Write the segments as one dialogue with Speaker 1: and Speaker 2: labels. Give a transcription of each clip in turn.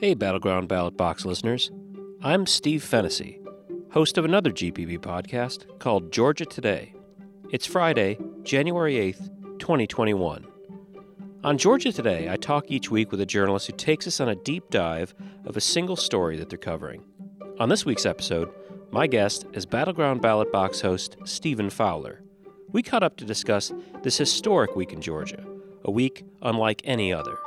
Speaker 1: Hey, Battleground Ballot Box listeners. I'm Steve Fennessy, host of another GPB podcast called Georgia Today. It's Friday, January 8th, 2021. On Georgia Today, I talk each week with a journalist who takes us on a deep dive of a single story that they're covering. On this week's episode, my guest is Battleground Ballot Box host Stephen Fowler. We caught up to discuss this historic week in Georgia, a week unlike any other.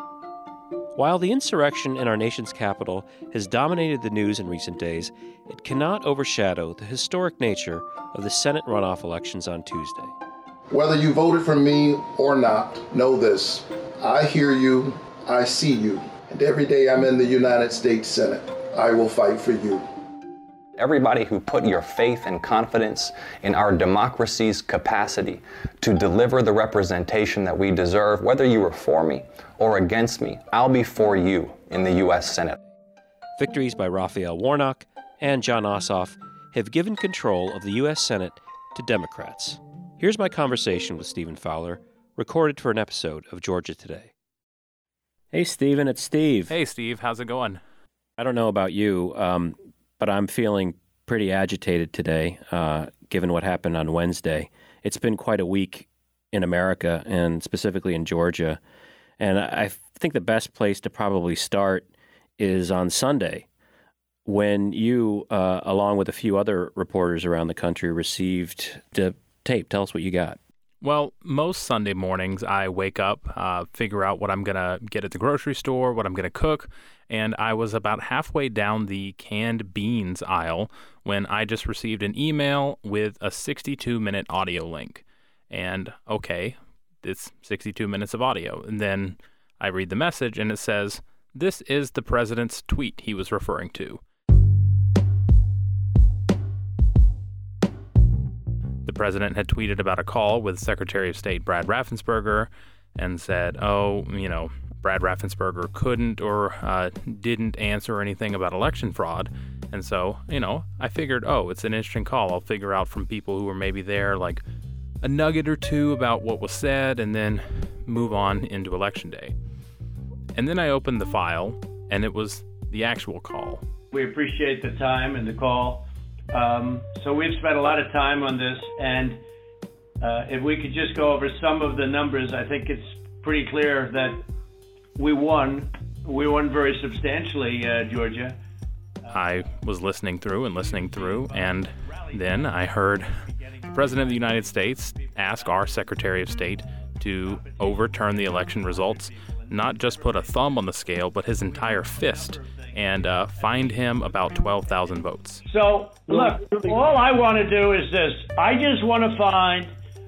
Speaker 1: While the insurrection in our nation's capital has dominated the news in recent days, it cannot overshadow the historic nature of the Senate runoff elections on Tuesday.
Speaker 2: Whether you voted for me or not, know this: I hear you, I see you, and every day I'm in the United States Senate, I will fight for you.
Speaker 3: Everybody who put your faith and confidence in our democracy's capacity to deliver the representation that we deserve, whether you were for me or against me, I'll be for you in the U.S. Senate.
Speaker 1: Victories by Raphael Warnock and Jon Ossoff have given control of the U.S. Senate to Democrats. Here's my conversation with Stephen Fowler, recorded for an episode of Georgia Today. Hey, Stephen, it's Steve.
Speaker 4: Hey, Steve, how's it going?
Speaker 1: I don't know about you, but I'm feeling pretty agitated today, given what happened on Wednesday. It's been quite a week in America, and specifically in Georgia. And I think the best place to probably start is on Sunday, when you, along with a few other reporters around the country, received the tape. Tell us what you got.
Speaker 4: Well, most Sunday mornings I wake up, figure out what I'm going to get at the grocery store, what I'm going to cook, and I was about halfway down the canned beans aisle when I just received an email with a 62-minute audio link. And, okay, it's 62 minutes of audio. And then I read the message, and it says, "This is the president's tweet he was referring to." The president had tweeted about a call with Secretary of State Brad Raffensperger and said, Brad Raffensperger couldn't or didn't answer anything about election fraud. And so, I figured, it's an interesting call. I'll figure out from people who were maybe there, like a nugget or two about what was said, and then move on into Election Day. And then I opened the file, and it was the actual call.
Speaker 5: We appreciate the time and the call. So we've spent a lot of time on this, and if we could just go over some of the numbers, I think it's pretty clear that we won. We won very substantially, Georgia.
Speaker 4: I was listening through, and then I heard the President of the United States ask our Secretary of State to overturn the election results, not just put a thumb on the scale, but his entire fist, and fined him about 12,000 votes.
Speaker 5: So, look, all I want to do is this. I just want to find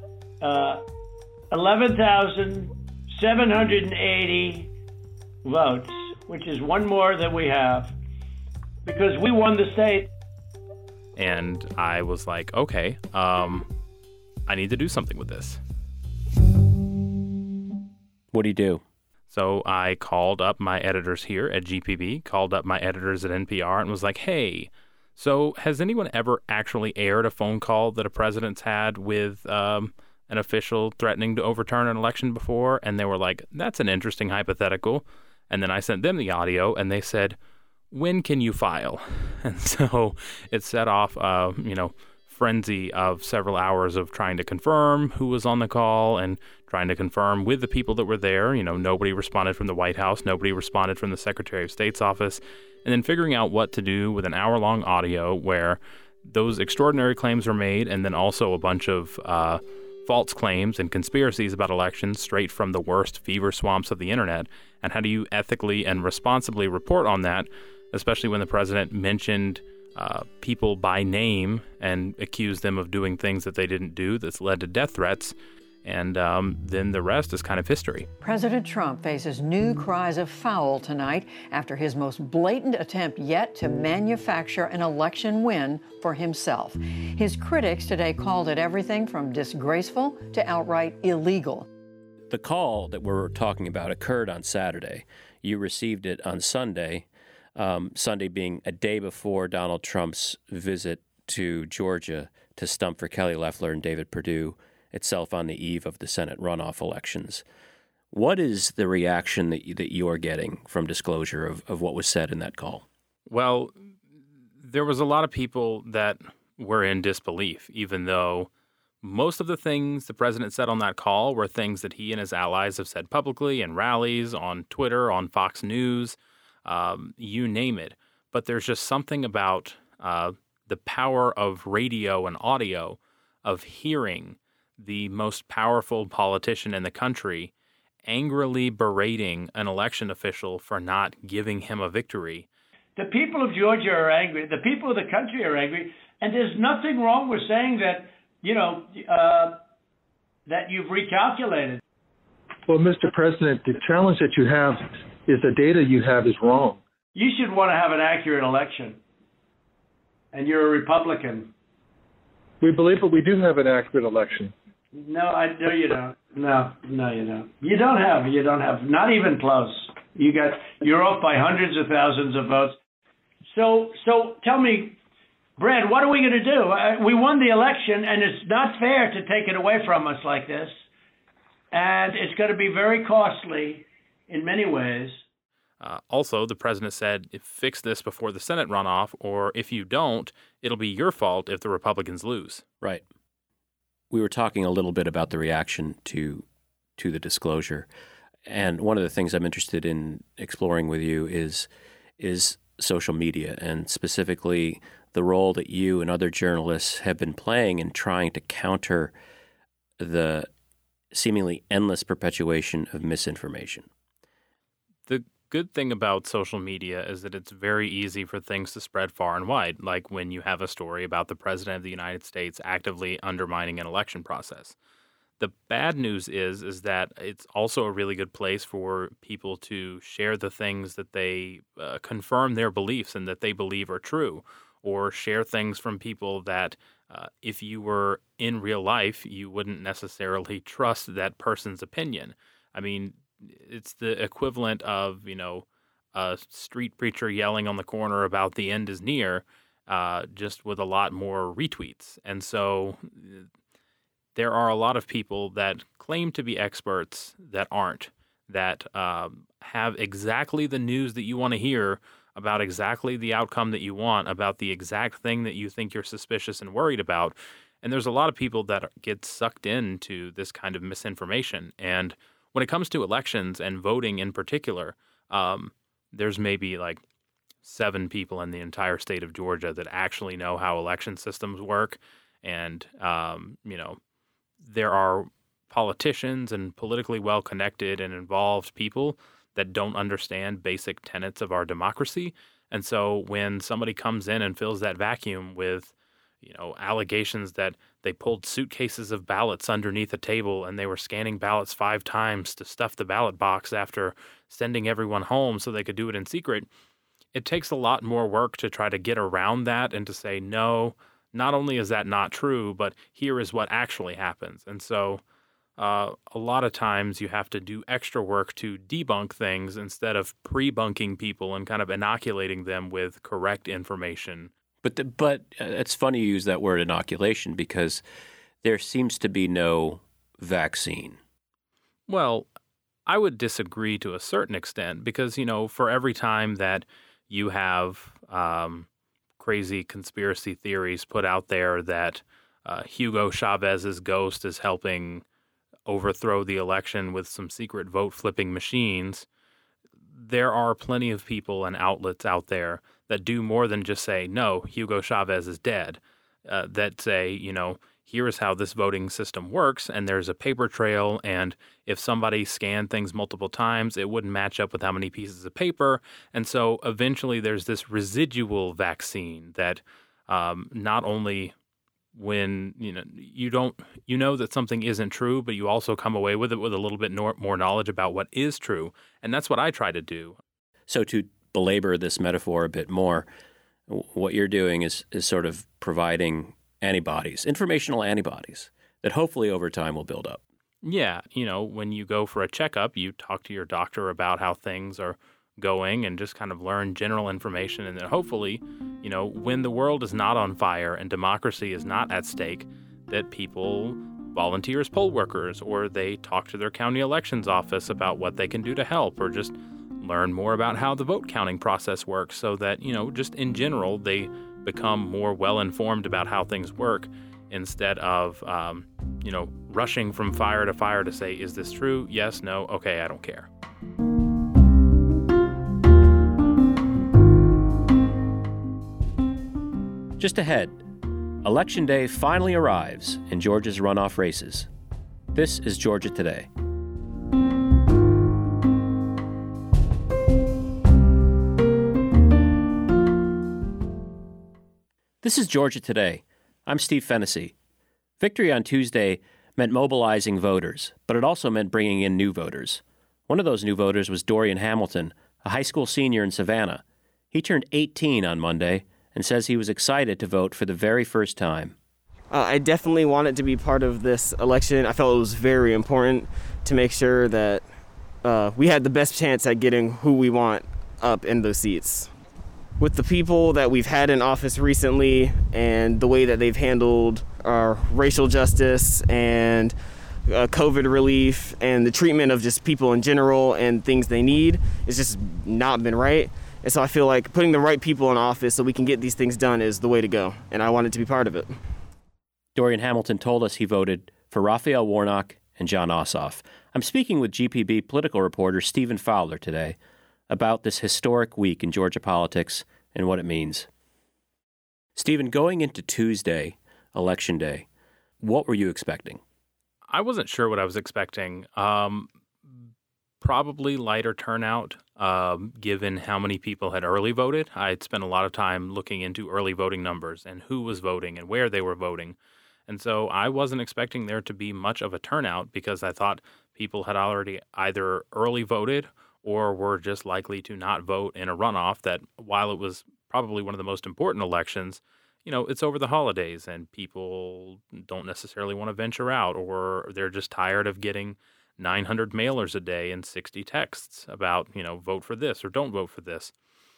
Speaker 5: 11,780 votes, which is one more than we have, because we won the state.
Speaker 4: And I was like, okay, I need to do something with this.
Speaker 1: What do you do?
Speaker 4: So I called up my editors here at GPB, called up my editors at NPR, and was like, hey, so has anyone ever actually aired a phone call that a president's had with an official threatening to overturn an election before? And they were like, that's an interesting hypothetical. And then I sent them the audio, and they said, when can you file? And so it set off, frenzy of several hours of trying to confirm who was on the call and trying to confirm with the people that were there. Nobody responded from the White House. Nobody responded from the Secretary of State's office. And then figuring out what to do with an hour-long audio where those extraordinary claims were made, and then also a bunch of false claims and conspiracies about elections straight from the worst fever swamps of the internet. And how do you ethically and responsibly report on that, especially when the president mentioned people by name and accused them of doing things that they didn't do that's led to death threats. And then the rest is kind of history.
Speaker 6: President Trump faces new cries of foul tonight after his most blatant attempt yet to manufacture an election win for himself. His critics today called it everything from disgraceful to outright illegal.
Speaker 1: The call that we're talking about occurred on Saturday. You received it on Sunday, Sunday being a day before Donald Trump's visit to Georgia to stump for Kelly Loeffler and David Perdue, itself on the eve of the Senate runoff elections. What is the reaction that you are getting from disclosure of what was said in that call?
Speaker 4: Well, there was a lot of people that were in disbelief, even though most of the things the president said on that call were things that he and his allies have said publicly in rallies, on Twitter, on Fox News, you name it. But there's just something about the power of radio and audio, of hearing the most powerful politician in the country angrily berating an election official for not giving him a victory.
Speaker 5: The people of Georgia are angry. The people of the country are angry. And there's nothing wrong with saying that, that you've recalculated.
Speaker 7: Well, Mr. President, the challenge that you have is the data you have is wrong.
Speaker 5: You should want to have an accurate election. And you're a Republican.
Speaker 7: We believe that we do have an accurate election.
Speaker 5: No, you don't. No, you don't. You don't have, not even close. You're off by hundreds of thousands of votes. So tell me, Brad, what are we going to do? We won the election, and it's not fair to take it away from us like this. And it's going to be very costly in many ways.
Speaker 4: Also, the president said, fix this before the Senate runoff, or if you don't, it'll be your fault if the Republicans lose.
Speaker 1: Right. We were talking a little bit about the reaction to the disclosure. And one of the things I'm interested in exploring with you is social media, and specifically the role that you and other journalists have been playing in trying to counter the seemingly endless perpetuation of misinformation.
Speaker 4: The good thing about social media is that it's very easy for things to spread far and wide, like when you have a story about the President of the United States actively undermining an election process. The bad news is that it's also a really good place for people to share the things that they confirm their beliefs and that they believe are true, or share things from people that if you were in real life, you wouldn't necessarily trust that person's opinion. I mean, it's the equivalent of, a street preacher yelling on the corner about the end is near, just with a lot more retweets. And so there are a lot of people that claim to be experts that aren't, that have exactly the news that you want to hear about exactly the outcome that you want, about the exact thing that you think you're suspicious and worried about. And there's a lot of people that get sucked into this kind of misinformation. And when it comes to elections and voting in particular, there's maybe like 7 people in the entire state of Georgia that actually know how election systems work. And, there are politicians and politically well-connected and involved people that don't understand basic tenets of our democracy. And so when somebody comes in and fills that vacuum with, allegations that they pulled suitcases of ballots underneath a table and they were scanning ballots 5 times to stuff the ballot box after sending everyone home so they could do it in secret, it takes a lot more work to try to get around that and to say, no, not only is that not true, but here is what actually happens. And so a lot of times you have to do extra work to debunk things instead of pre-bunking people and kind of inoculating them with correct information.
Speaker 1: But it's funny you use that word inoculation because there seems to be no vaccine.
Speaker 4: Well, I would disagree to a certain extent because, for every time that you have crazy conspiracy theories put out there that Hugo Chavez's ghost is helping overthrow the election with some secret vote flipping machines, there are plenty of people and outlets out there that do more than just say, no, Hugo Chavez is dead, that say, here is how this voting system works, and there's a paper trail, and if somebody scanned things multiple times, it wouldn't match up with how many pieces of paper. And so eventually there's this residual vaccine that not only when, you know that something isn't true, but you also come away with it with a little bit more knowledge about what is true. And that's what I try to do.
Speaker 1: So to belabor this metaphor a bit more, what you're doing is sort of providing antibodies, informational antibodies, that hopefully over time will build up.
Speaker 4: Yeah, when you go for a checkup, you talk to your doctor about how things are going and just kind of learn general information. And then hopefully, when the world is not on fire and democracy is not at stake, that people volunteer as poll workers, or they talk to their county elections office about what they can do to help, or just learn more about how the vote counting process works so that, just in general, they become more well-informed about how things work instead of, rushing from fire to say, is this true? Yes, no, okay, I don't care.
Speaker 1: Just ahead, Election Day finally arrives in Georgia's runoff races. This is Georgia Today. This is Georgia Today. I'm Steve Fennessy. Victory on Tuesday meant mobilizing voters, but it also meant bringing in new voters. One of those new voters was Dorian Hamilton, a high school senior in Savannah. He turned 18 on Monday and says he was excited to vote for the very first time.
Speaker 8: I definitely wanted to be part of this election. I felt it was very important to make sure that we had the best chance at getting who we want up in those seats. With the people that we've had in office recently and the way that they've handled our racial justice and COVID relief and the treatment of just people in general and things they need, it's just not been right. And so I feel like putting the right people in office so we can get these things done is the way to go, and I wanted to be part of it.
Speaker 1: Dorian Hamilton told us he voted for Raphael Warnock and Jon Ossoff. I'm speaking with GPB political reporter Stephen Fowler today about this historic week in Georgia politics and what it means. Stephen, going into Tuesday, Election Day, what were you expecting?
Speaker 4: I wasn't sure what I was expecting. Probably lighter turnout, given how many people had early voted. I'd spent a lot of time looking into early voting numbers and who was voting and where they were voting. And so I wasn't expecting there to be much of a turnout because I thought people had already either early voted or were just likely to not vote in a runoff that, while it was probably one of the most important elections, it's over the holidays and people don't necessarily want to venture out, or they're just tired of getting 900 mailers a day and 60 texts about, vote for this or don't vote for this.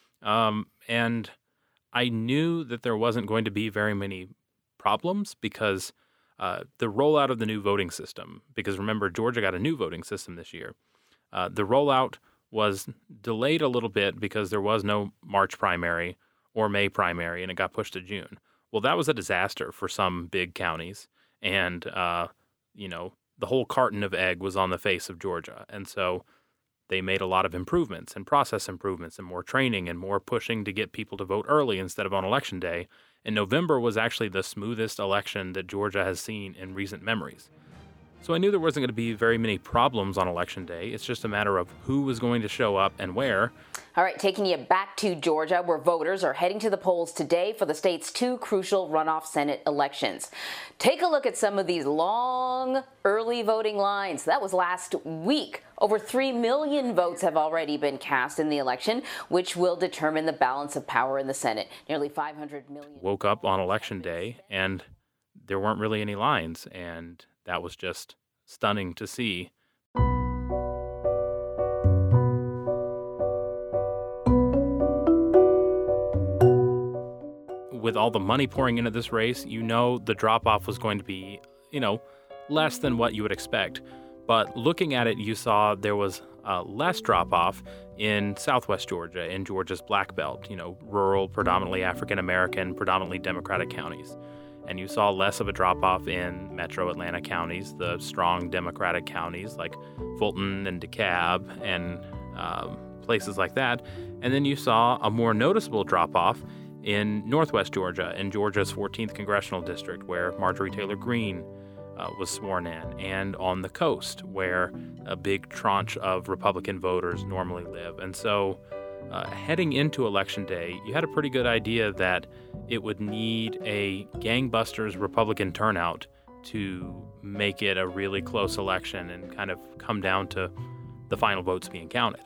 Speaker 4: And I knew that there wasn't going to be very many problems because the rollout of the new voting system, because remember, Georgia got a new voting system this year. The rollout was delayed a little bit because there was no March primary or May primary, and it got pushed to June. Well, that was a disaster for some big counties, and, the whole carton of egg was on the face of Georgia. And so they made a lot of improvements and process improvements and more training and more pushing to get people to vote early instead of on Election Day. And November was actually the smoothest election that Georgia has seen in recent memories. So I knew there wasn't going to be very many problems on Election Day. It's just a matter of who was going to show up and where.
Speaker 9: All right, taking you back to Georgia, where voters are heading to the polls today for the state's two crucial runoff Senate elections. Take a look at some of these long early voting lines. That was last week. Over 3 million votes have already been cast in the election, which will determine the balance of power in the Senate. Nearly 500 million.
Speaker 4: Woke up on Election Day and there weren't really any lines, and that was just stunning to see. With all the money pouring into this race, the drop-off was going to be, less than what you would expect. But looking at it, you saw there was less drop-off in southwest Georgia, in Georgia's Black Belt, rural, predominantly African-American, predominantly Democratic counties. And you saw less of a drop-off in metro Atlanta counties, the strong Democratic counties like Fulton and DeKalb and places like that. And then you saw a more noticeable drop-off in northwest Georgia, in Georgia's 14th Congressional District, where Marjorie Taylor Greene was sworn in, and on the coast, where a big tranche of Republican voters normally live. And so heading into Election Day, you had a pretty good idea that it would need a gangbusters Republican turnout to make it a really close election and kind of come down to the final votes being counted.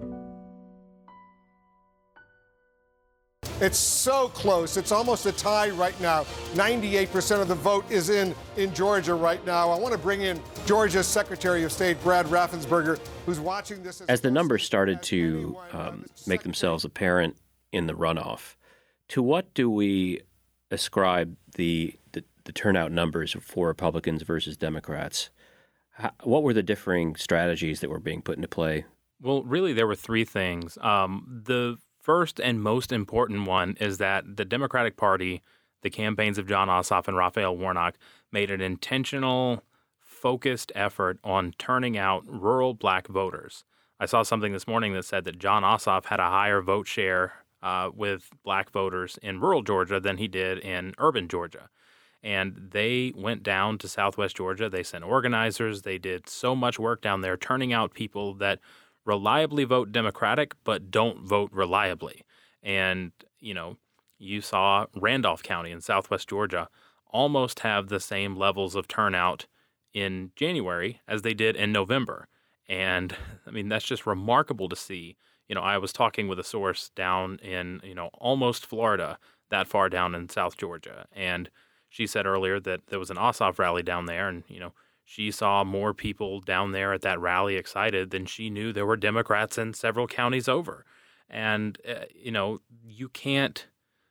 Speaker 10: It's so close. It's almost a tie right now. 98% of the vote is in Georgia right now. I want to bring in Georgia's Secretary of State, Brad Raffensperger, who's watching this.
Speaker 1: As the numbers started to make themselves apparent in the runoff, to what do we ascribe the the turnout numbers for Republicans versus Democrats. What were the differing strategies that were being put into play?
Speaker 4: Well, really, there were three things. The first and most important one is that the Democratic Party, the campaigns of Jon Ossoff and Raphael Warnock, made an intentional, focused effort on turning out rural black voters. I saw something this morning that said that Jon Ossoff had a higher vote share with black voters in rural Georgia than he did in urban Georgia. And they went down to southwest Georgia. They sent organizers. They did so much work down there, turning out people that reliably vote Democratic but don't vote reliably. And, you saw Randolph County in southwest Georgia almost have the same levels of turnout in January as they did in November. And, that's just remarkable to see. I was talking with a source down in, almost Florida, that far down in South Georgia. And she said earlier that there was an Ossoff rally down there, and, she saw more people down there at that rally excited than she knew there were Democrats in several counties over. And, you can't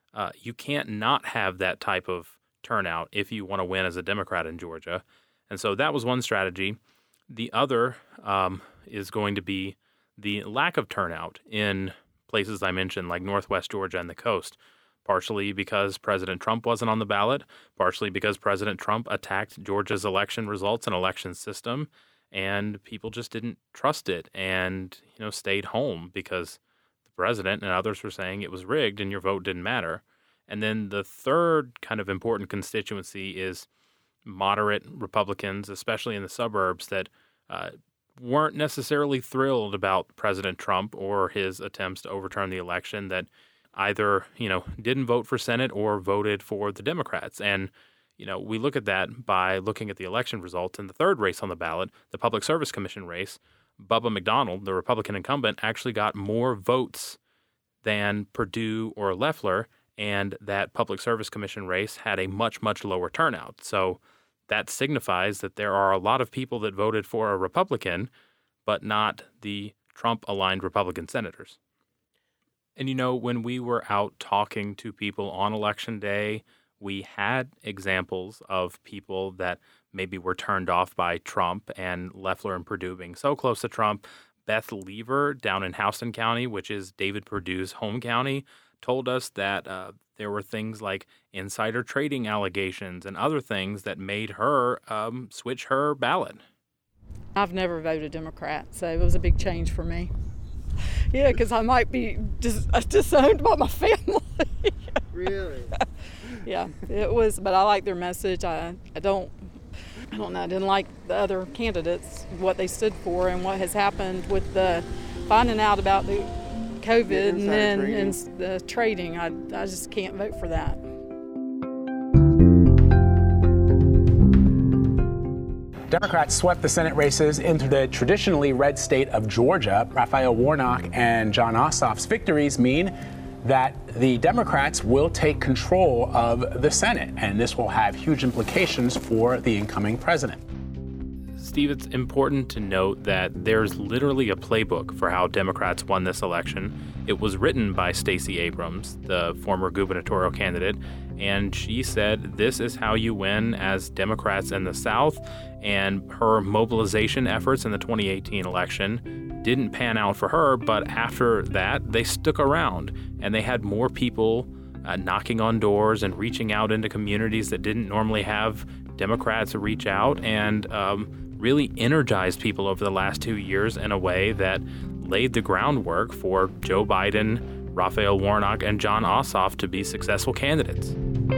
Speaker 4: not have that type of turnout if you want to win as a Democrat in Georgia. And so that was one strategy. The other is going to be the lack of turnout in places I mentioned, like northwest Georgia and the coast. Partially because President Trump wasn't on the ballot, partially because President Trump attacked Georgia's election results and election system, and people just didn't trust it and, stayed home because the president and others were saying it was rigged and your vote didn't matter. And then the third kind of important constituency is moderate Republicans, especially in the suburbs, that weren't necessarily thrilled about President Trump or his attempts to overturn the election, that either, didn't vote for Senate or voted for the Democrats. And, we look at that by looking at the election results. In the third race on the ballot, the Public Service Commission race, Bubba McDonald, the Republican incumbent, actually got more votes than Perdue or Loeffler, and that Public Service Commission race had a much, much lower turnout. So that signifies that there are a lot of people that voted for a Republican, but not the Trump-aligned Republican senators. And, when we were out talking to people on Election Day, we had examples of people that maybe were turned off by Trump and Loeffler and Perdue being so close to Trump. Beth Lever down in Houston County, which is David Perdue's home county, told us that there were things like insider trading allegations and other things that made her switch her ballot.
Speaker 11: I've never voted Democrat, so it was a big change for me. Yeah, because I might be disowned by my family.
Speaker 8: Really?
Speaker 11: Yeah, it was, but I like their message. I don't know, I didn't like the other candidates, what they stood for and what has happened with the finding out about the COVID and the trading. I just can't vote for that.
Speaker 12: Democrats swept the Senate races into the traditionally red state of Georgia. Raphael Warnock and Jon Ossoff's victories mean that the Democrats will take control of the Senate, and this will have huge implications for the incoming president.
Speaker 4: Steve, it's important to note that there's literally a playbook for how Democrats won this election. It was written by Stacey Abrams, the former gubernatorial candidate, and she said this is how you win as Democrats in the South, and her mobilization efforts in the 2018 election didn't pan out for her, but after that, they stuck around, and they had more people knocking on doors and reaching out into communities that didn't normally have Democrats reach out, and really energized people over the last 2 years in a way that laid the groundwork for Joe Biden, Raphael Warnock, and Jon Ossoff to be successful candidates.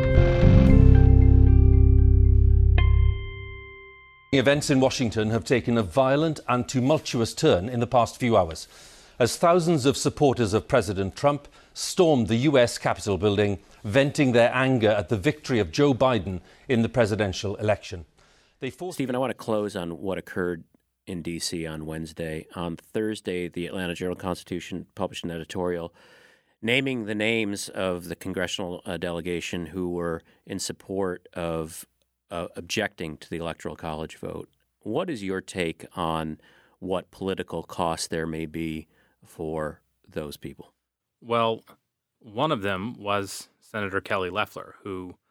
Speaker 13: Events in Washington have taken a violent and tumultuous turn in the past few hours, as thousands of supporters of President Trump stormed the U.S. Capitol building, venting their anger at the victory of Joe Biden in the presidential election.
Speaker 1: Stephen, I want to close on what occurred in D.C. on Wednesday. On Thursday, the Atlanta Journal-Constitution published an editorial naming the names of the congressional delegation who were in support of objecting to the Electoral College vote. What is your take on what political cost there may be for those people?
Speaker 4: Well, one of them was Senator Kelly Loeffler, who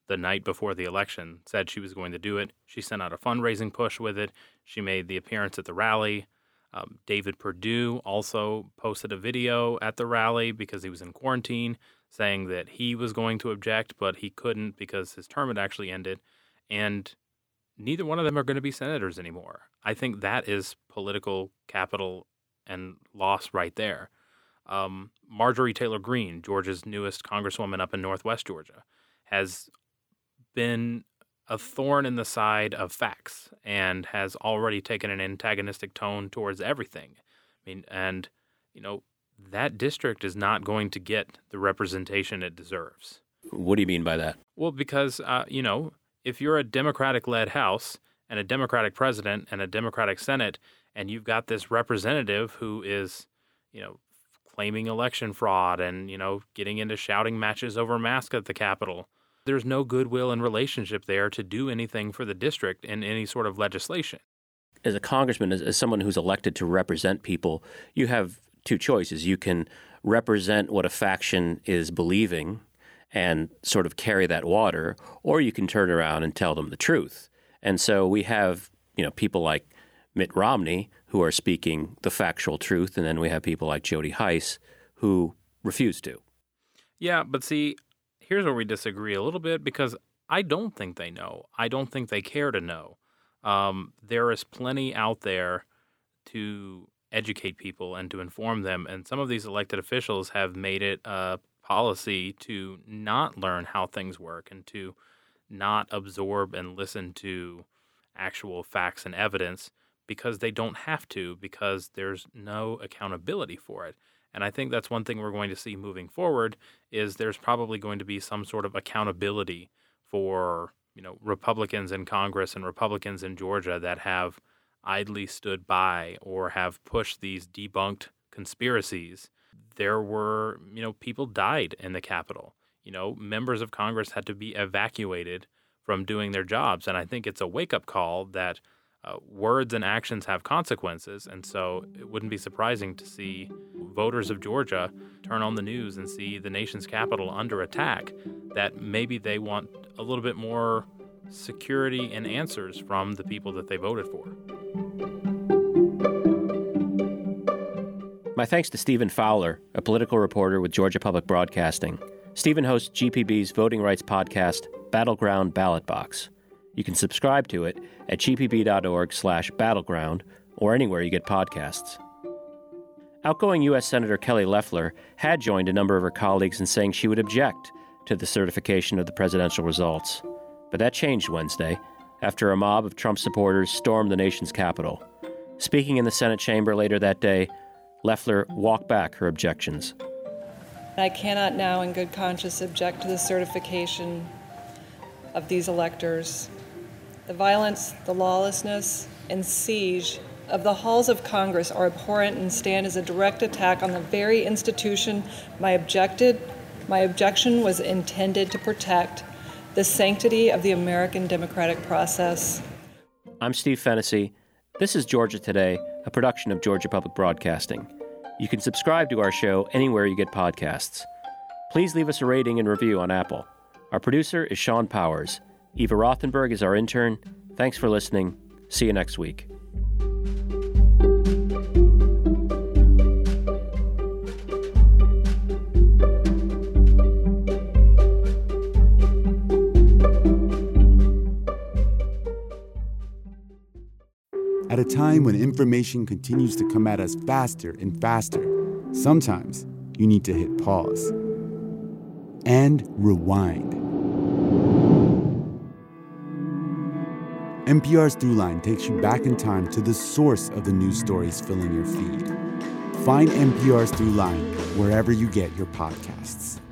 Speaker 4: the night before the election, said she was going to do it. She sent out a fundraising push with it. She made the appearance at the rally. David Perdue also posted a video at the rally because he was in quarantine, saying that he was going to object, but he couldn't because his term had actually ended. And neither one of them are going to be senators anymore. I think that is political capital and loss right there. Marjorie Taylor Greene, Georgia's newest congresswoman up in Northwest Georgia, has been a thorn in the side of facts and has already taken an antagonistic tone towards everything. I mean, and, you know, that district is not going to get the representation it deserves.
Speaker 1: What do you mean by that?
Speaker 4: Well, because, you know, if you're a Democratic-led House and a Democratic president and a Democratic Senate, and you've got this representative who is, you know, claiming election fraud and, you know, getting into shouting matches over masks at the Capitol, there's no goodwill and relationship there to do anything for the district in any sort of legislation.
Speaker 1: As a congressman, as someone who's elected to represent people, you have two choices. You can represent what a faction is believing and sort of carry that water, or you can turn around and tell them the truth. And so we have, you know, people like Mitt Romney who are speaking the factual truth, and then we have people like Jody Hice who refuse to.
Speaker 4: Yeah, but see, here's where we disagree a little bit, because I don't think they know. I don't think they care to know. There is plenty out there to educate people and to inform them, and some of these elected officials have made it a policy to not learn how things work and to not absorb and listen to actual facts and evidence because they don't have to, because there's no accountability for it. And I think that's one thing we're going to see moving forward is there's probably going to be some sort of accountability for, you know, Republicans in Congress and Republicans in Georgia that have idly stood by or have pushed these debunked conspiracies. There were, you know, people died in the Capitol. You know, members of Congress had to be evacuated from doing their jobs. And I think it's a wake-up call that words and actions have consequences. And so it wouldn't be surprising to see voters of Georgia turn on the news and see the nation's capital under attack, that maybe they want a little bit more security and answers from the people that they voted for.
Speaker 1: My thanks to Stephen Fowler, a political reporter with Georgia Public Broadcasting. Stephen hosts GPB's voting rights podcast, Battleground Ballot Box. You can subscribe to it at gpb.org/battleground or anywhere you get podcasts. Outgoing U.S. Senator Kelly Loeffler had joined a number of her colleagues in saying she would object to the certification of the presidential results. But that changed Wednesday after a mob of Trump supporters stormed the nation's capital. Speaking in the Senate chamber later that day, Loeffler walked back her objections.
Speaker 14: I cannot now in good conscience object to the certification of these electors. The violence, the lawlessness, and siege of the halls of Congress are abhorrent and stand as a direct attack on the very institution my objection was intended to protect, the sanctity of the American democratic process.
Speaker 1: I'm Steve Fennessy. This is Georgia Today, a production of Georgia Public Broadcasting. You can subscribe to our show anywhere you get podcasts. Please leave us a rating and review on Apple. Our producer is Sean Powers. Eva Rothenberg is our intern. Thanks for listening. See you next week.
Speaker 15: At a time when information continues to come at us faster and faster, sometimes you need to hit pause and rewind. NPR's Throughline takes you back in time to the source of the news stories filling your feed. Find NPR's Throughline wherever you get your podcasts.